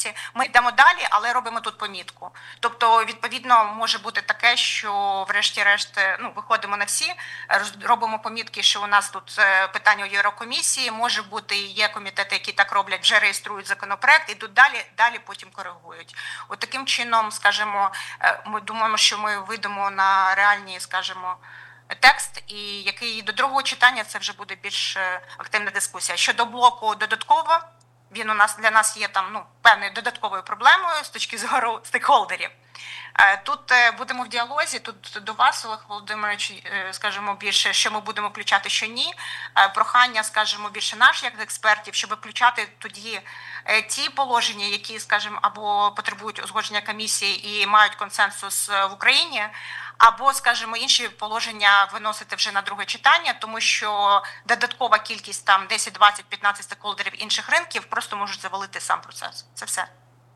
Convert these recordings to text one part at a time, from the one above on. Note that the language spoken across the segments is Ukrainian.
таблиці. Ми йдемо далі, але робимо тут помітку. Тобто, відповідно, може бути таке, що врешті-решт виходимо на всі, робимо помітки, що у нас тут питання у Єврокомісії, може бути, є комітети, які так роблять, вже реєструють законопроект, ідуть далі потім коригують. От таким чином, скажімо, ми думаємо, що ми вийдемо на реальні, скажімо, текст, і який до другого читання це вже буде більш активна дискусія. Щодо блоку додатково, він для нас є там певною додатковою проблемою з точки зору стейкхолдерів. Тут будемо в діалозі, тут до вас, Олег Володимирович, скажімо, більше, що ми будемо включати, що ні. Прохання, скажімо, більше наших як експертів, щоб включати тоді ті положення, які, скажімо, або потребують узгодження комісії і мають консенсус в Україні, або, скажімо, інші положення виносити вже на друге читання, тому що додаткова кількість там 10, 20, 15 стейкхолдерів інших ринків просто можуть завалити сам процес. Це все.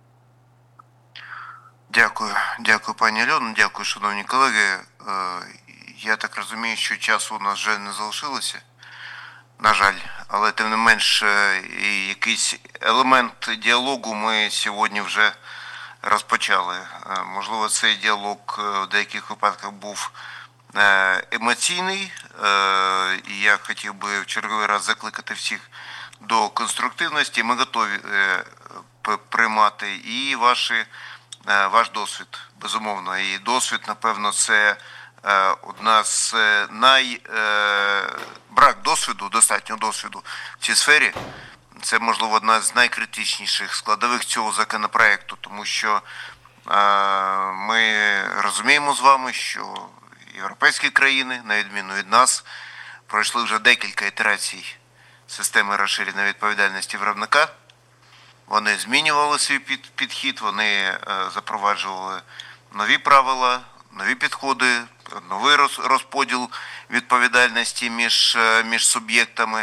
Дякую, пані Альоно, дякую, шановні колеги. Я так розумію, що часу у нас вже не залишилося, на жаль, але тим не менш якийсь елемент діалогу ми сьогодні вже розпочали. Можливо, цей діалог в деяких випадках був емоційний, і я хотів би в черговий раз закликати всіх до конструктивності. Ми готові приймати і ваш досвід, безумовно. І досвід, напевно, це одна з брак досвіду, достатнього досвіду в цій сфері. Це, можливо, одна з найкритичніших складових цього законопроекту, тому що ми розуміємо з вами, що європейські країни, на відміну від нас, пройшли вже декілька ітерацій системи розширеної відповідальності виробника. Вони змінювали свій підхід, вони запроваджували нові правила, нові підходи, новий розподіл відповідальності між суб'єктами.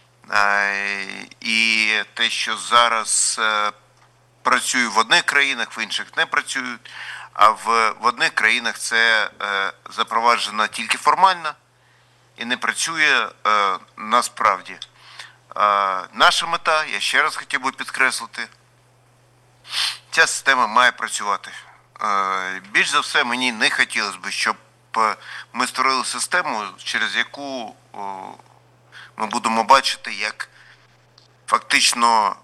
І те, що зараз працює в одних країнах, в інших не працюють, а в одних країнах це запроваджено тільки формально і не працює насправді. Наша мета, я ще раз хотів би підкреслити, ця система має працювати. Більш за все, мені не хотілося б, щоб ми створили систему, через яку ми будемо бачити, як фактично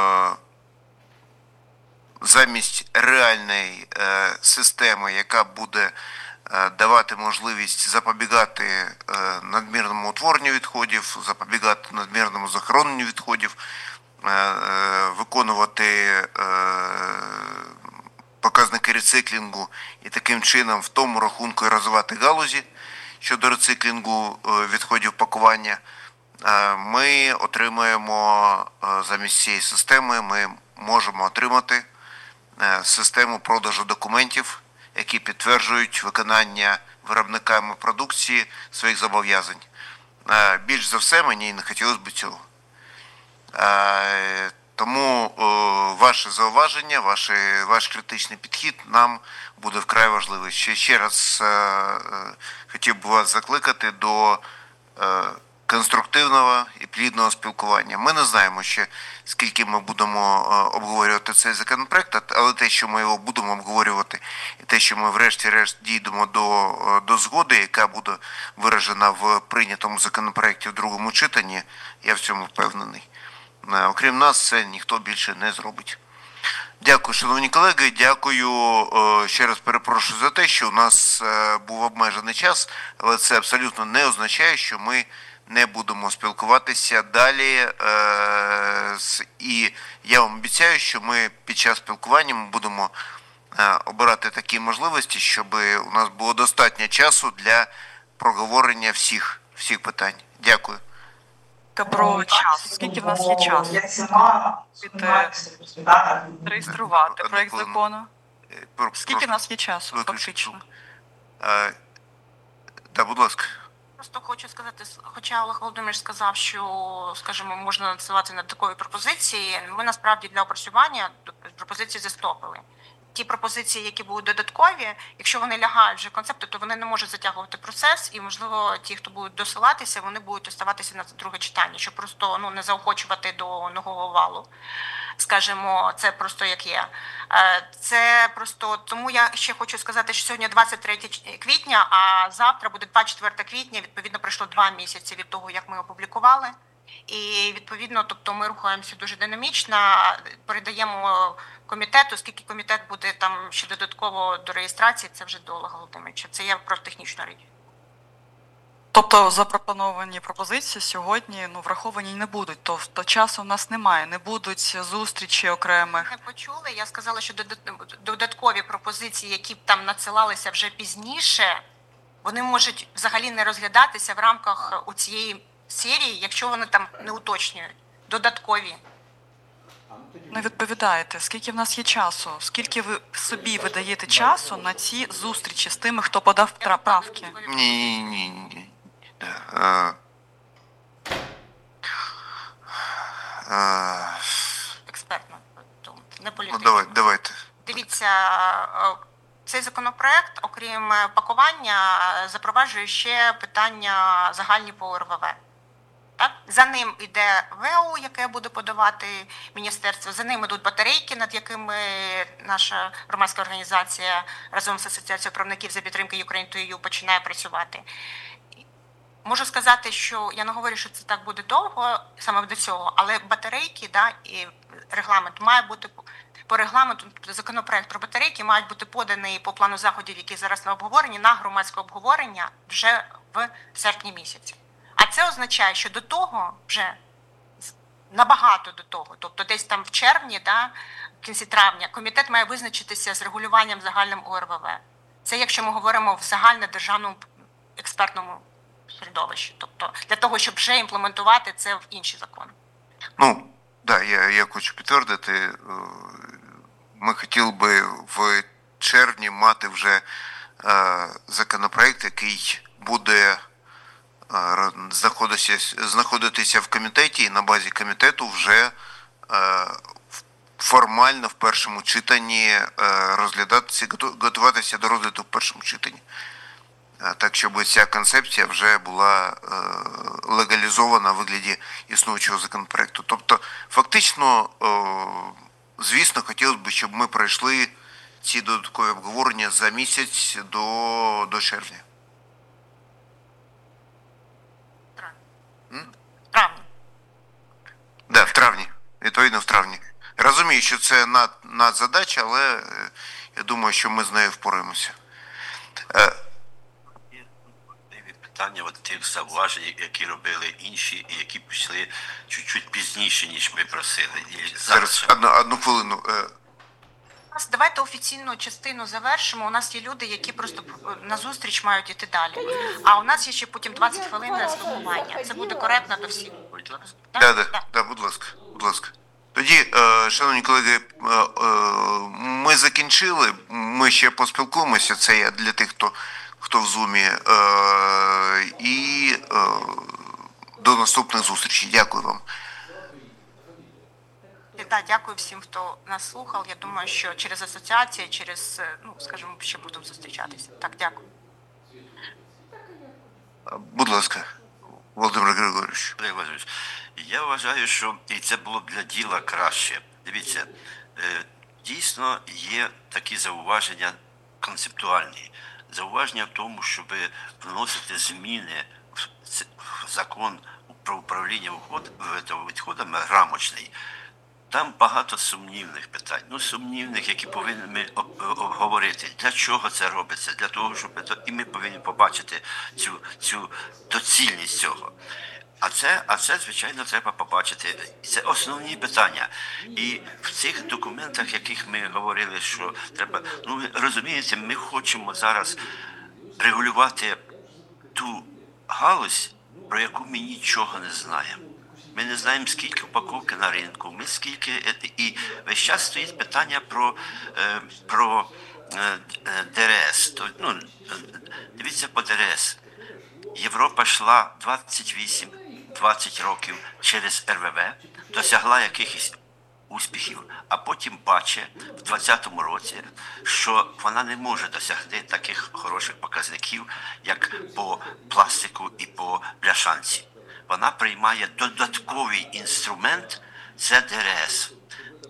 замість реальної системи, яка буде давати можливість запобігати надмірному утворенню відходів, запобігати надмірному захороненню відходів, виконувати показники рециклінгу і таким чином в тому рахунку і розвивати галузі щодо рециклінгу відходів пакування, ми отримаємо замість цієї системи, ми можемо отримати систему продажу документів, які підтверджують виконання виробниками продукції своїх зобов'язань. Більш за все, мені не хотілося б цього. Тому ваше зауваження, ваш критичний підхід нам буде вкрай важливий. Ще раз хотів би вас закликати до конструктивного і плідного спілкування. Ми не знаємо ще, скільки ми будемо обговорювати цей законопроект, але те, що ми його будемо обговорювати, і те, що ми врешті-решт дійдемо до згоди, яка буде виражена в прийнятому законопроекті в другому читанні, я в цьому впевнений. Окрім нас, це ніхто більше не зробить. Дякую, шановні колеги, дякую, ще раз перепрошую за те, що у нас був обмежений час, але це абсолютно не означає, що ми не будемо спілкуватися далі. І я вам обіцяю, що ми під час спілкування будемо обирати такі можливості, щоб у нас було достатньо часу для проговорення всіх питань. Дякую. Про час. Скільки в нас є часу? Реєструвати проєкт закону? Скільки в нас є часу, фактично? Так, будь ласка. Просто хочу сказати, хоча Олег Володимирович сказав, що, скажімо, можна надсилати на такі пропозиції, ми насправді для опрацювання пропозиції застопили. Ті пропозиції, які будуть додаткові, якщо вони лягають вже концепту, то вони не можуть затягувати процес, і, можливо, ті, хто будуть досилатися, вони будуть оставатися на друге читання, щоб просто не заохочувати до нового валу. скажімо, це просто як є. Це просто, тому я ще хочу сказати, що сьогодні 23 квітня, а завтра буде 24 квітня, відповідно, пройшло 2 місяці від того, як ми опублікували. І відповідно, тобто ми рухаємося дуже динамічно, передаємо комітету, оскільки комітет буде там ще додатково до реєстрації, це вже до Олега Володимировича. Це я про технічну річ. Тобто запропоновані пропозиції сьогодні враховані не будуть, тобто часу в нас немає, не будуть зустрічі окремих. Не почули, я сказала, що додаткові пропозиції, які б там надсилалися вже пізніше, вони можуть взагалі не розглядатися в рамках у цієї серії, якщо вони там не уточнюють. Додаткові. Не відповідаєте, скільки в нас є часу, скільки ви собі видаєте часу на ці зустрічі з тими, хто подав правки? Ні. Експертно, не політично. Ну, давайте. Дивіться, цей законопроект, окрім пакування, запроваджує ще питання загальні по ОРВВ. Так? За ним йде ВЕУ, яке буде подавати міністерство, за ним йдуть батарейки, над якими наша громадська організація разом з Асоціацією правників за підтримки Ukraine2EU починає працювати. Можу сказати, що я не говорю, що це так буде довго, саме до цього, але батарейки, да, і регламент має бути по регламенту, законопроект про батарейки мають бути поданий по плану заходів, які зараз на обговоренні, на громадське обговорення вже в серпні місяці. А це означає, що до того вже набагато до того, тобто десь там в червні, да, в кінці травня, комітет має визначитися з регулюванням загальним ОРВВ. Це якщо ми говоримо в загальнодержавному експертному середовищі, тобто для того, щоб вже імплементувати це в інші закони. Ну, да, я хочу підтвердити, ми хотіли би в червні мати вже законопроект, який буде знаходитися в комітеті і на базі комітету вже формально в першому читанні розглядатися, готуватися до розгляду в першому читанні. Так, щоб ця концепція вже була легалізована в вигляді існуючого законопроекту. Тобто, фактично, звісно, хотілося б, щоб ми пройшли ці додаткові обговорення за місяць до червня. Травні. Да, в травні. Відповідно, в травні. Розумію, що це надзадача, але я думаю, що ми з нею впораємося. Питання от тих зауважень, які робили інші, і які пішли чуть-чуть пізніше, ніж ми просили. Зараз, одну хвилину. Давайте офіційну частину завершимо. У нас є люди, які просто на зустріч мають іти далі. А у нас є ще потім 20 хвилин на спілкування. Це буде коректно до всіх. Так, будь ласка. Тоді, шановні колеги, ми закінчили, ми ще поспілкуємося, це я для тих, хто в Зумі, і до наступних зустрічей. Дякую вам. Так, дякую всім, хто нас слухав. Я думаю, що через асоціації, через, скажімо, ще будемо зустрічатися. Так, дякую. Будь ласка, Володимир Григорович. Я вважаю, що і це було б для діла краще. Дивіться, дійсно є такі зауваження концептуальні. Зауваження в тому, щоб вносити зміни в закон про управління відходами рамочний. Там багато сумнівних питань, сумнівних, які повинні ми обговорити. Для чого це робиться? Для того, щоб і ми повинні побачити цю доцільність цього. А це, звичайно, треба побачити. Це основні питання. І в цих документах, яких ми говорили, що треба, розумієте, ми хочемо зараз регулювати ту галузь, про яку ми нічого не знаємо. Ми не знаємо, скільки упаковки на ринку, і весь час стоїть питання про ДРС. Дивіться по ДРС. Європа йшла 28-20 років через РВВ, досягла якихось успіхів, а потім бачить в 2020 році, що вона не може досягти таких хороших показників, як по пластику і по бляшанці. Вона приймає додатковий інструмент – це ДРС.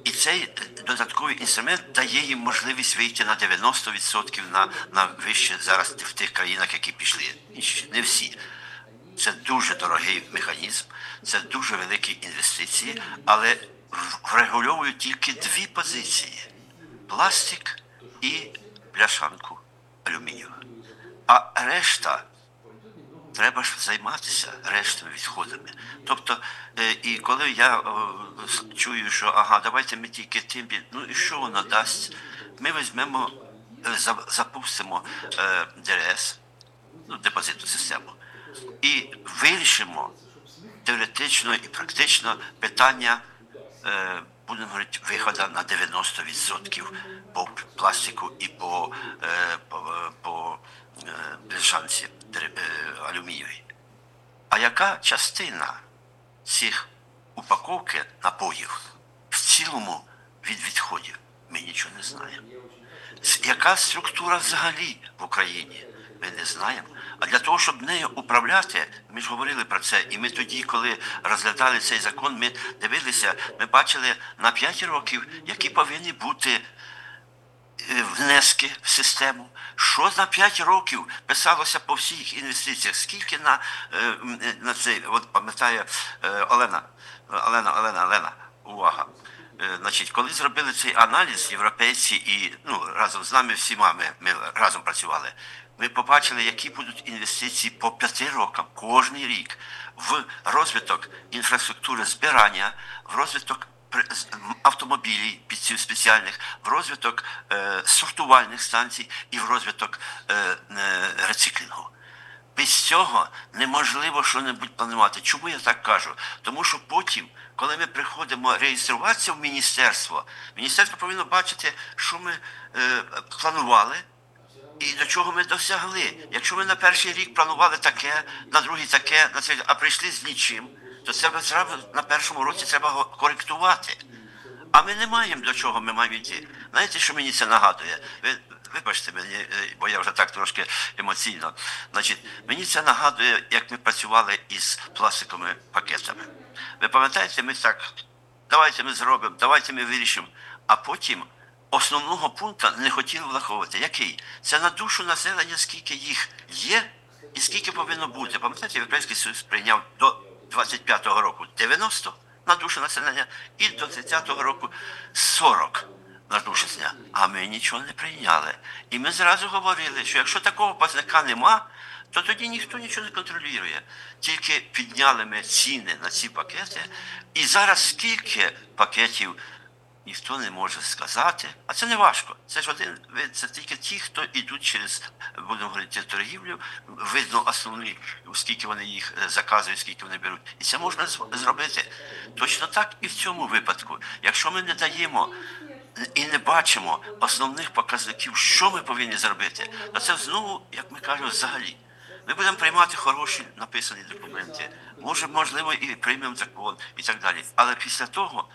І цей додатковий інструмент дає їм можливість вийти на 90% на вище зараз в тих країнах, які пішли. Не всі. Це дуже дорогий механізм, це дуже великі інвестиції, але врегульовують тільки дві позиції – пластик і бляшанку алюмінієву. А решта, треба ж займатися рештами відходами. Тобто, і коли я чую, що давайте ми тільки тим, ну і що воно дасть? Ми візьмемо, запустимо ДРС, депозитну систему, і вирішимо теоретично і практично питання, будемо говорити, виходу на 90% по пластику і по бляшанці алюмінієвій. А яка частина цих упаковки напоїв в цілому від відходів? Ми нічого не знаємо. Яка структура взагалі в Україні? Ми не знаємо. А для того, щоб нею управляти, ми ж говорили про це, і ми тоді, коли розглядали цей закон, ми дивилися, ми бачили на 5 років, які повинні бути внески в систему. Що на 5 років писалося по всіх інвестиціях? Скільки на цей, от пам'ятає Олена, увага. Значить, коли зробили цей аналіз, європейці і разом з нами всіма, ми разом працювали, ми побачили, які будуть інвестиції по 5 рокам, кожний рік, в розвиток інфраструктури збирання, в розвиток автомобілів спеціальних, в розвиток сортувальних станцій і в розвиток рециклінгу. Без цього неможливо що-небудь планувати. Чому я так кажу? Тому що потім, коли ми приходимо реєструватися в міністерство повинно бачити, що ми планували і до чого ми досягли. Якщо ми на перший рік планували таке, на другий таке, а прийшли з нічим, то це на першому році треба коректувати. А ми не маємо до чого ми маємо йти. Знаєте, що мені це нагадує? Вибачте мені, бо я вже так трошки емоційно. Значить, мені це нагадує, як ми працювали із пластиковими пакетами. Ви пам'ятаєте, ми так, давайте ми зробимо, давайте ми вирішимо. А потім основного пункту не хотіли враховувати. Який? Це на душу населення, скільки їх є і скільки повинно бути. Пам'ятаєте, Європейський Союз прийняв до 25-го року 90 на душу населення і до 30-го року 40 на душу населення. А ми нічого не прийняли. І ми зразу говорили, що якщо такого показника нема, то тоді ніхто нічого не контролює. Тільки підняли ми ціни на ці пакети. І зараз скільки пакетів ніхто не може сказати. А це не важко. Це ж це тільки ті, хто йдуть через, будемо говорити, торгівлю. Видно основні, скільки вони їх заказують, скільки вони беруть. І це можна зробити. Точно так і в цьому випадку. Якщо ми не даємо і не бачимо основних показників, що ми повинні зробити, то це знову, як ми кажемо, взагалі. Ми будемо приймати хороші написані документи, можливо, і приймемо закон і так далі. Але після того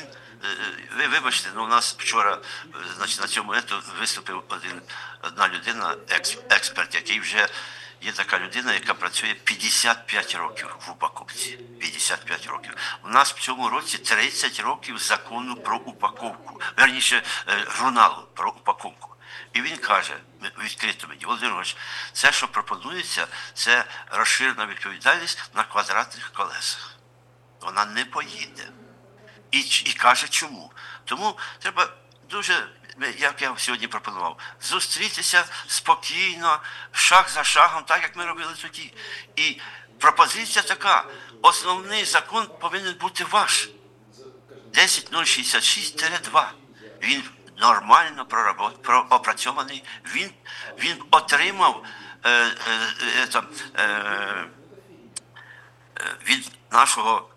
ви вибачте, у нас вчора на цьому виступив одна людина, експерт, який вже є така людина, яка працює 55 років в упаковці. 55 років. У нас в цьому році 30 років закону про упаковку, верніше, журналу про упаковку. І він каже, відкрито мені, Володимир Іванович, це, що пропонується, це розширена відповідальність на квадратних колесах. Вона не поїде. І каже, чому. Тому треба дуже, як я сьогодні пропонував, зустрітися спокійно, шаг за шагом, так, як ми робили тоді. І пропозиція така, основний закон повинен бути ваш. 10066-2. Він нормально опрацьований, він отримав від нашого,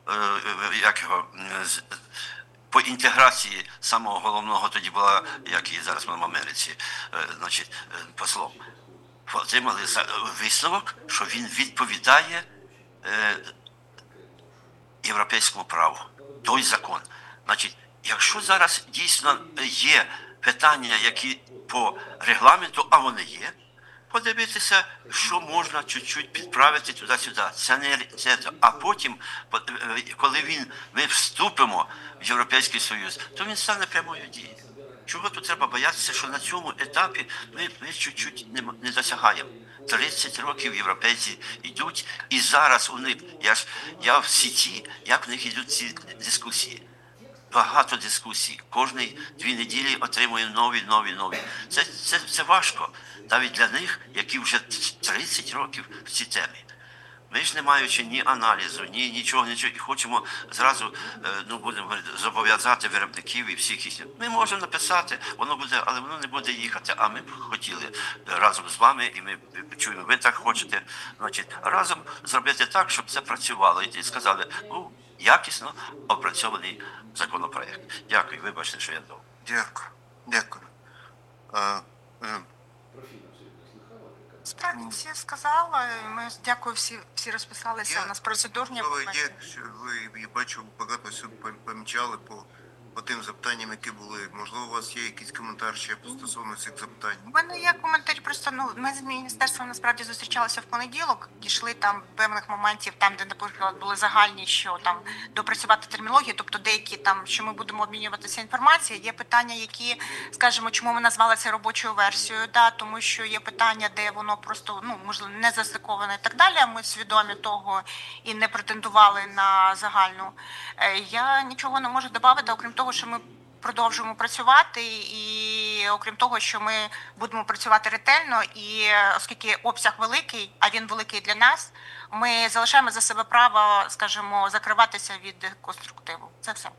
по інтеграції самого головного, тоді була, як і зараз ми в Америці, послом, отримали висновок, що він відповідає європейському праву, той закон. Значить, якщо зараз дійсно є питання, які по регламенту, а вони є, подивитися, що можна чуть-чуть підправити туди-сюди. Це не це. А потім, коли ми вступимо в Європейський Союз, то він стане прямою дією. Чого тут треба боятися, що на цьому етапі ми чуть-чуть не досягаємо. 30 років європейці йдуть, і зараз у них, я в сіті, як в них йдуть ці дискусії. Багато дискусій. Кожні 2 неділі отримує нові. Це важко. Навіть для них, які вже 30 років в цій темі. Ми ж не маючи ні аналізу, нічого, і хочемо зразу, будемо говорити, зобов'язати виробників і всіх інших. Ми можемо написати, воно буде, але воно не буде їхати. А ми б хотіли разом з вами, і ми чуємо, ви так хочете, значить, разом зробити так, щоб це працювало. І сказали, якісно опрацьований законопроект. Дякую, вибачте, що я довго. Дякую. Справді всі сказали, ми дякую, всі розписалися, у нас процедурні моменти. Ви, я бачу, багато всього помічали по тим запитанням, які були. Можливо, у вас є якийсь коментар ще стосовно цих запитань? У мене є коментарі, просто ми з міністерством насправді зустрічалися в понеділок, дійшли там певних моментів, там, де, наприклад, були загальні, що там допрацювати термінологію, тобто деякі там, що ми будемо обмінюватися інформацією. Є питання, які, скажімо, чому ми назвали це робочою версією, тому що є питання, де воно просто, можливо, не застиковане і так далі, ми свідомі того і не претендували на загальну. Я нічого не можу додати, окрім того, що ми продовжуємо працювати, і окрім того, що ми будемо працювати ретельно, і оскільки обсяг великий, а він великий для нас, ми залишаємо за себе право, скажімо, закриватися від конструктиву. Це все.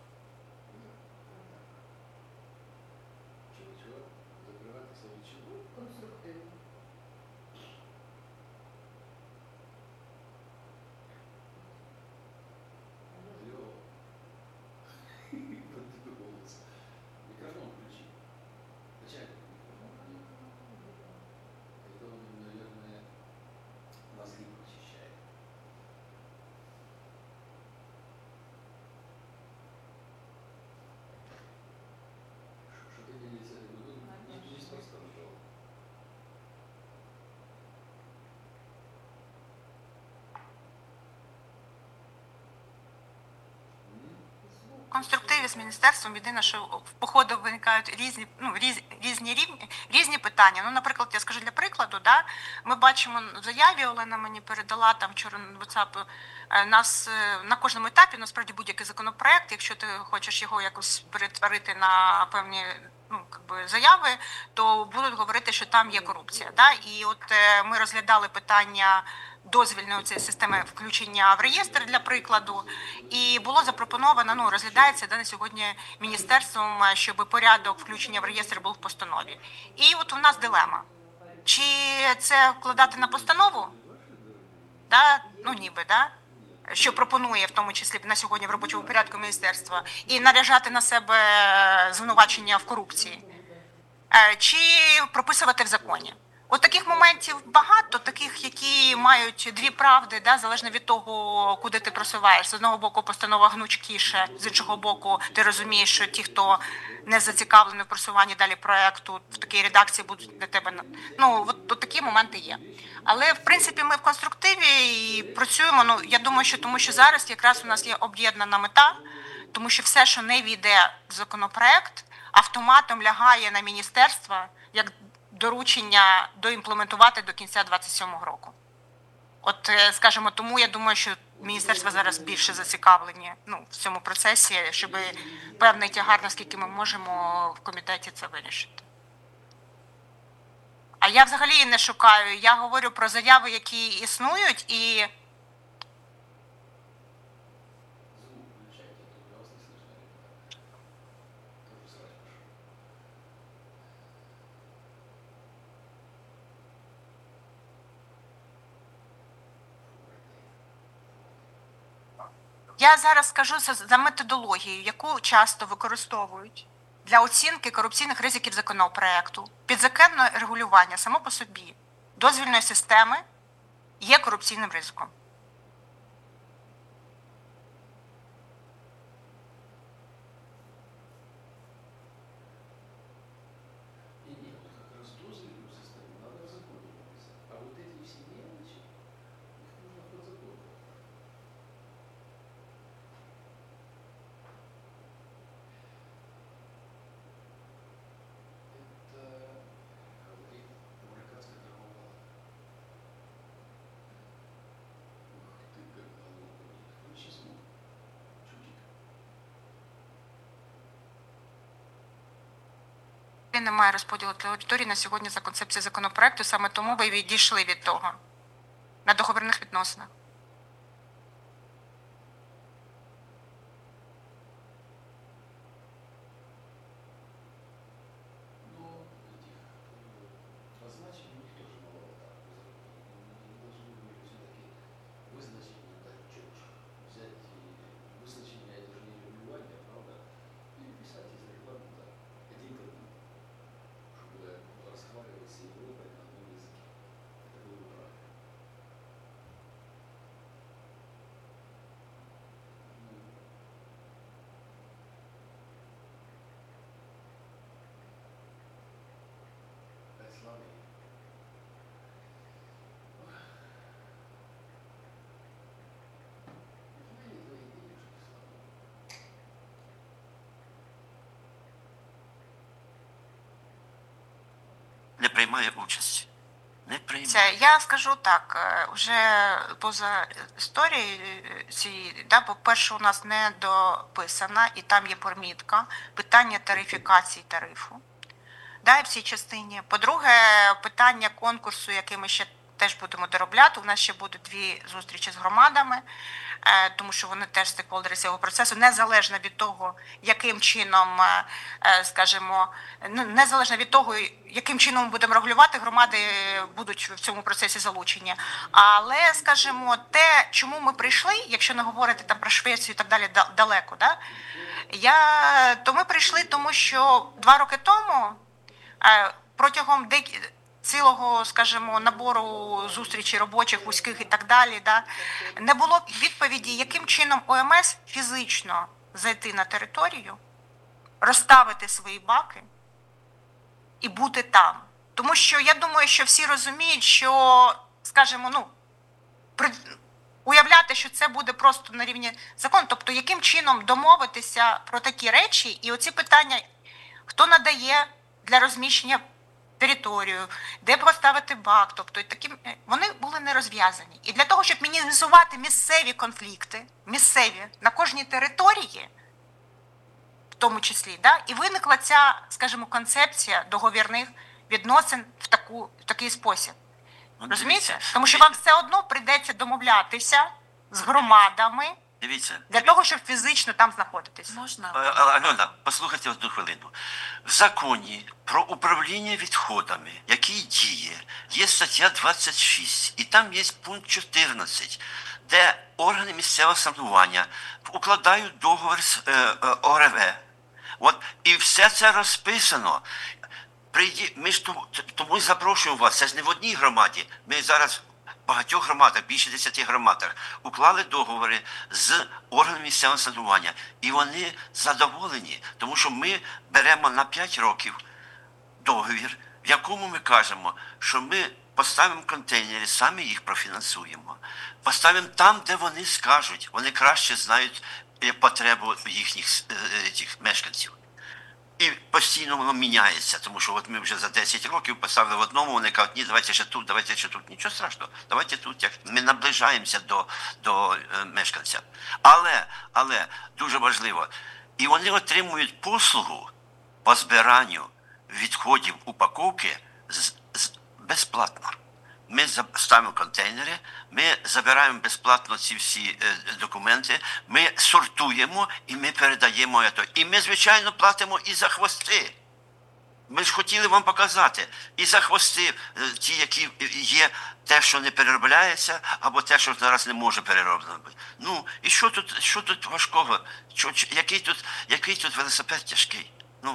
Конструктиві з міністерством, єдине, що в походу виникають різні питання. Наприклад, я скажу для прикладу, ми бачимо в заяві, Олена мені передала там вчора на WhatsApp, нас на кожному етапі, насправді будь-який законопроект, якщо ти хочеш його якось перетворити на певні заяви, то будуть говорити, що там є корупція. І от ми розглядали питання дозвільної цієї системи включення в реєстр, для прикладу, і було запропоновано, розглядається на сьогодні міністерством, щоб порядок включення в реєстр був в постанові. І от у нас дилема. Чи це вкладати на постанову? Що пропонує, в тому числі на сьогодні в робочому порядку міністерства, і наряжати на себе звинувачення в корупції, чи прописувати в законі. От таких моментів багато, таких, які мають 2 правди, залежно від того, куди ти просуваєш. З одного боку постанова гнучкіше, з іншого боку ти розумієш, що ті, хто не зацікавлений в просуванні далі проєкту, в такій редакції будуть для тебе. От такі моменти є. Але, в принципі, ми в конструктиві і працюємо. Я думаю, що тому що зараз якраз у нас є об'єднана мета, тому що все, що не війде в законопроект, автоматом лягає на міністерство, як доручення доімплементувати до кінця 2027 року. От, скажімо, тому я думаю, що міністерство зараз більше зацікавлені в цьому процесі, щоб певний тягар, наскільки ми можемо в комітеті це вирішити. А я взагалі не шукаю, я говорю про заяви, які існують, і я зараз скажу за методологією, яку часто використовують для оцінки корупційних ризиків законопроекту. Підзаконне регулювання само по собі дозвільної системи є корупційним ризиком. Немає розподілу території на сьогодні за концепцією законопроекту, саме тому ви відійшли від того на договірних відносинах. Не приймає участь. Не приймає. Я скажу так, вже поза історією цієї, да, по-перше, у нас не дописана, і там є помітка, питання тарифікації тарифу, да, в цій частині. По-друге, питання конкурсу, який ми ще теж будемо доробляти, у нас ще будуть 2 зустрічі з громадами, тому що вони теж стейкхолдери цього процесу, незалежно від того, яким чином, скажімо, незалежно від того, яким чином ми будемо регулювати, громади будуть в цьому процесі залучені. Але, скажімо, те, чому ми прийшли, якщо не говорити там про Швецію і так далі далеко, да, то ми прийшли, тому що 2 роки тому протягом цілого, скажімо, набору зустрічей робочих, вузьких і так далі, да, не було відповіді, яким чином ОМС фізично зайти на територію, розставити свої баки і бути там. Тому що я думаю, що всі розуміють, що, скажімо, уявляти, що це буде просто на рівні закону, тобто яким чином домовитися про такі речі, і оці питання, хто надає для розміщення територію, де поставити бак, тобто вони були не розв'язані. І для того, щоб мінімізувати місцеві конфлікти, місцеві на кожній території, в тому числі, да, і виникла ця, скажімо, концепція договірних відносин в такий спосіб. Розумієте? Тому що вам все одно прийдеться домовлятися з громадами, для того, щоб фізично там знаходитись. Можна? Альона, послухайте одну хвилину. В законі про управління відходами, який діє, є стаття 26, і там є пункт 14, де органи місцевого самоврядування укладають договір з ОРВ. От, і все це розписано. Ми ж тому і запрошуємо вас, це ж не в одній громаді. Ми зараз в багатьох громадах, більше 10 громадах, уклали договори з органами місцевого самоврядування. І вони задоволені, тому що ми беремо на 5 років договір, в якому ми кажемо, що ми поставимо контейнери, самі їх профінансуємо. Поставимо там, де вони скажуть, вони краще знають потребу їхніх мешканців. І постійно воно міняється, тому що от ми вже за 10 років поставили в одному, вони кажуть, ні, давайте ще тут, давайте ще тут. Нічого страшного, давайте тут. Ми наближаємося до мешканця. Але, дуже важливо, і вони отримують послугу по збиранню відходів упаковки безплатно. Ми ставимо контейнери, ми забираємо безплатно ці всі документи, ми сортуємо і ми передаємо це. І ми, звичайно, платимо і за хвости. Ми ж хотіли вам показати. І за хвости, ті, які є, те, що не переробляється, або те, що зараз не може перероблено бути. Ну, і що тут важкого? Який тут велосипед тяжкий? Ну.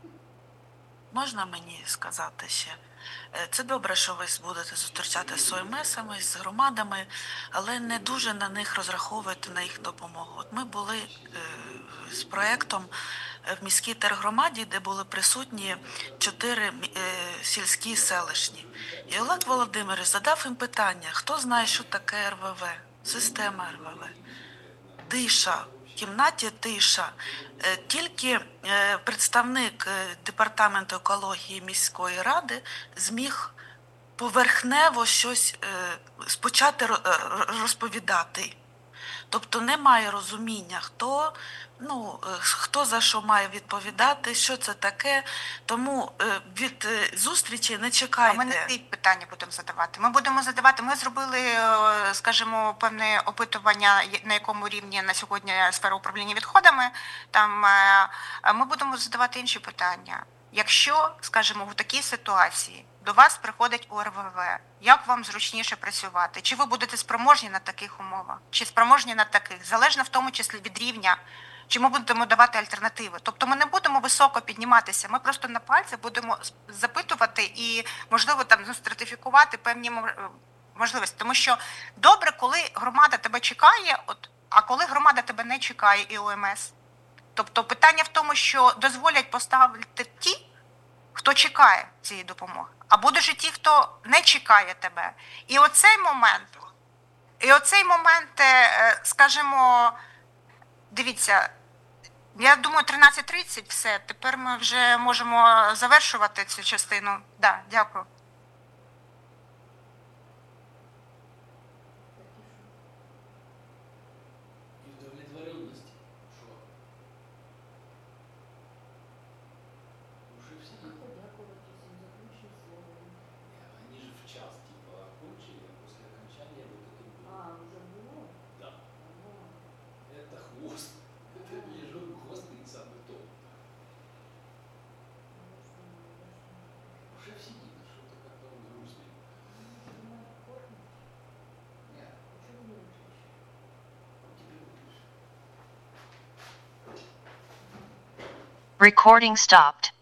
Можна мені сказати ще? Це добре, що ви будете зустрічати з ОМСами, з громадами, але не дуже на них розраховуєте, на їх допомогу. От ми були з проєктом в міській тергромаді, де були присутні 4 сільські селищні. І Олег Володимирович задав їм питання, хто знає, що таке РВВ, система РВВ. Тиша. В кімнаті тиша. Тільки представник департаменту екології міської ради зміг поверхнево щось почати розповідати. Тобто немає розуміння, хто за що має відповідати, що це таке. Тому від зустрічі не А чекайте. ми не ці питання будемо задавати. Ми будемо задавати. Ми зробили, скажімо, певне опитування, на якому рівні на сьогодні сфера управління відходами. Там ми будемо задавати інші питання. Якщо, скажімо, в такій ситуації до вас приходить ОРВВ, як вам зручніше працювати? Чи ви будете спроможні на таких умовах, чи спроможні на таких, залежно в тому числі від рівня, чи ми будемо давати альтернативи? Тобто ми не будемо високо підніматися, ми просто на пальці будемо запитувати і, можливо, там стратифікувати певні можливості. Тому що добре, коли громада тебе чекає, а коли громада тебе не чекає і ОМС. Тобто питання в тому, що дозволять поставити ті, хто чекає цієї допомоги, а будуть же ті, хто не чекає тебе. І оцей момент, скажімо, дивіться, я думаю, 13:30 все, тепер ми вже можемо завершувати цю частину. Да, дякую. Удовлетворенность. Что? Уже все. Они же в час типа окончили, а после окончания вот это было. Уже было? Да. Это хвост. Это ежу хвост и самый топ. Уже все видно, что-то как-то он грустный. Нет. Тебе выпьешь. Recording stopped.